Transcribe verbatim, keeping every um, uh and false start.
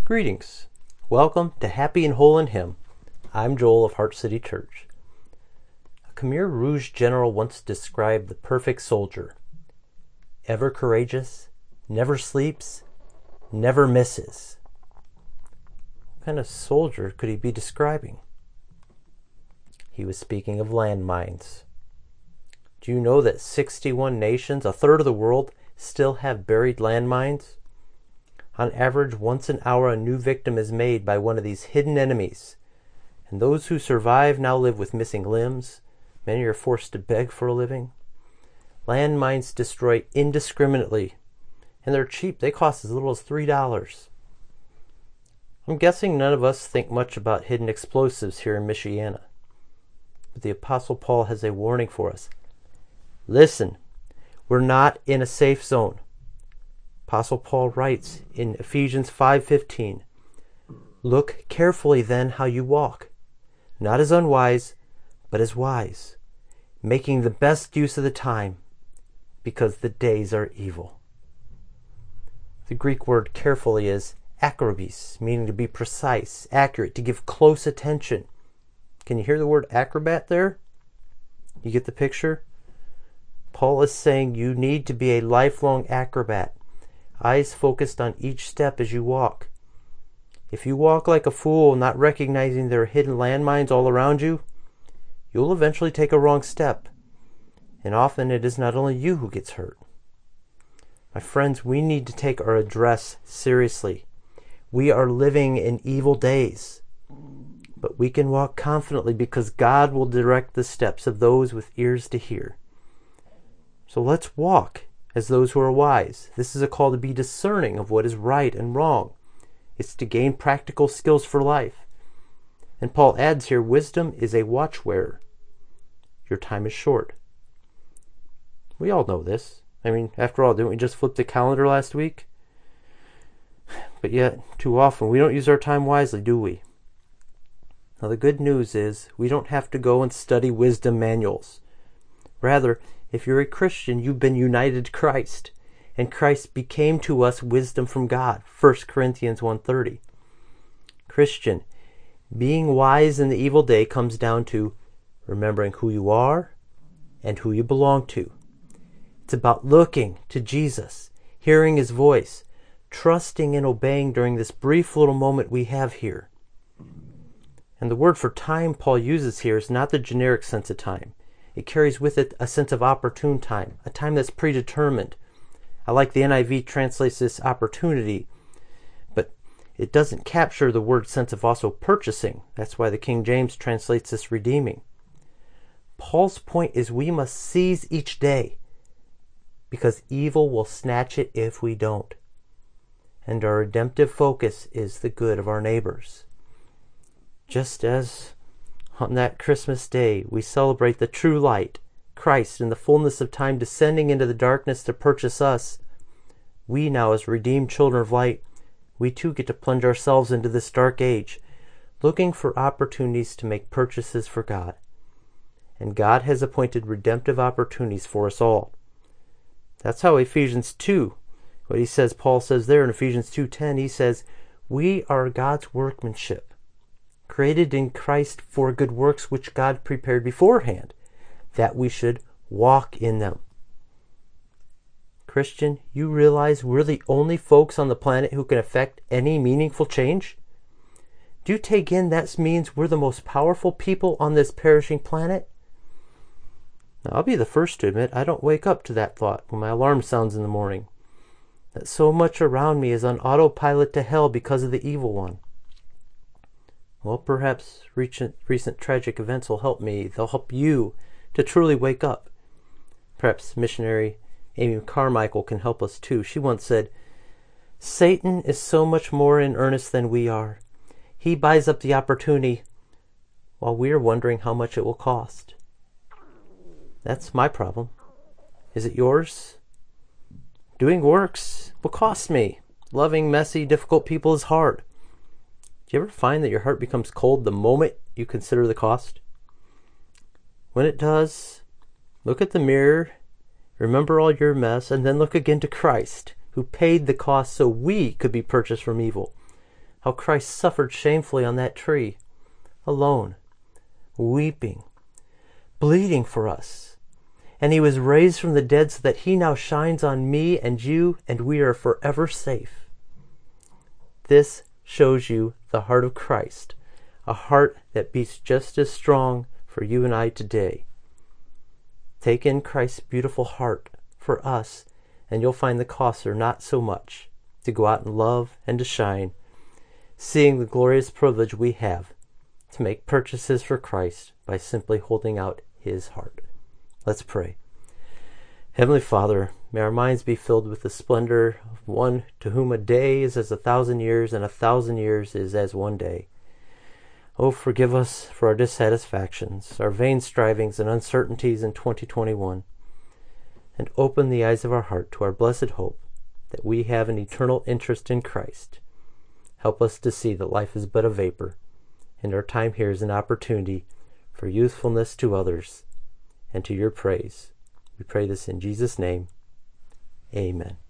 Greetings. Welcome to Happy and Whole in Him. I'm Joel of Heart City Church. A Khmer Rouge general once described the perfect soldier. Ever courageous, never sleeps, never misses. What kind of soldier could he be describing? He was speaking of landmines. Do you know that sixty-one nations, a third of the world, still have buried landmines? On average, once an hour a new victim is made by one of these hidden enemies. And those who survive now live with missing limbs. Many are forced to beg for a living. Landmines destroy indiscriminately. And they're cheap. They cost as little as three dollars. I'm guessing none of us think much about hidden explosives here in Michiana. But the Apostle Paul has a warning for us. Listen, we're not in a safe zone. Apostle Paul writes in Ephesians five fifteen, "Look carefully then how you walk, not as unwise, but as wise, making the best use of the time, because the days are evil." The Greek word carefully is akrobis, meaning to be precise, accurate, to give close attention. Can you hear the word acrobat there? You get the picture? Paul is saying you need to be a lifelong acrobat. Eyes focused on each step as you walk. If you walk like a fool, not recognizing there are hidden landmines all around you, you'll eventually take a wrong step. And often it is not only you who gets hurt. My friends, we need to take our address seriously. We are living in evil days. But we can walk confidently because God will direct the steps of those with ears to hear. So let's walk as those who are wise. This is a call to be discerning of what is right and wrong. It's to gain practical skills for life. And Paul adds here, wisdom is a watchwearer. Your time is short. We all know this. I mean, after all, didn't we just flip the calendar last week? But yet, too often, we don't use our time wisely, do we? Now, the good news is we don't have to go and study wisdom manuals. Rather, if you're a Christian, you've been united to Christ, and Christ became to us wisdom from God, First Corinthians one thirty. Christian, being wise in the evil day comes down to remembering who you are and who you belong to. It's about looking to Jesus, hearing His voice, trusting and obeying during this brief little moment we have here. And the word for time Paul uses here is not the generic sense of time. It carries with it a sense of opportune time, a time that's predetermined. I like the N I V translates this opportunity, but it doesn't capture the word sense of also purchasing. That's why the King James translates this redeeming. Paul's point is we must seize each day, because evil will snatch it if we don't. And our redemptive focus is the good of our neighbors. Just as on that Christmas day, we celebrate the true light, Christ, in the fullness of time descending into the darkness to purchase us. We now, as redeemed children of light, we too get to plunge ourselves into this dark age, looking for opportunities to make purchases for God. And God has appointed redemptive opportunities for us all. That's how Ephesians two, what he says, Paul says there in Ephesians two ten, he says, we are God's workmanship, created in Christ for good works which God prepared beforehand, that we should walk in them. Christian, you realize we're the only folks on the planet who can affect any meaningful change? Do you take in that means we're the most powerful people on this perishing planet? Now, I'll be the first to admit I don't wake up to that thought when my alarm sounds in the morning, that so much around me is on autopilot to hell because of the evil one. Well, perhaps recent, recent tragic events will help me. They'll help you to truly wake up. Perhaps missionary Amy Carmichael can help us too. She once said, Satan is so much more in earnest than we are. He buys up the opportunity while we're wondering how much it will cost. That's my problem. Is it yours? Doing works will cost me. Loving messy, difficult people is hard. Do you ever find that your heart becomes cold the moment you consider the cost? When it does, look at the mirror, remember all your mess, and then look again to Christ, who paid the cost so we could be purchased from evil. how Christ suffered shamefully on that tree, alone, weeping, bleeding for us. And he was raised from the dead so that he now shines on me and you, and we are forever safe. This shows you the heart of Christ, a heart that beats just as strong for you and I today. Take in Christ's beautiful heart for us, and you'll find the costs are not so much to go out and love and to shine, seeing the glorious privilege we have to make purchases for Christ by simply holding out his heart. Let's pray. Heavenly Father, may our minds be filled with the splendor of one to whom a day is as a thousand years and a thousand years is as one day. Oh, forgive us for our dissatisfactions, our vain strivings and uncertainties in twenty twenty-one, and open the eyes of our heart to our blessed hope that we have an eternal interest in Christ. Help us to see that life is but a vapor, and our time here is an opportunity for usefulness to others and to your praise. We pray this in Jesus' name. Amen.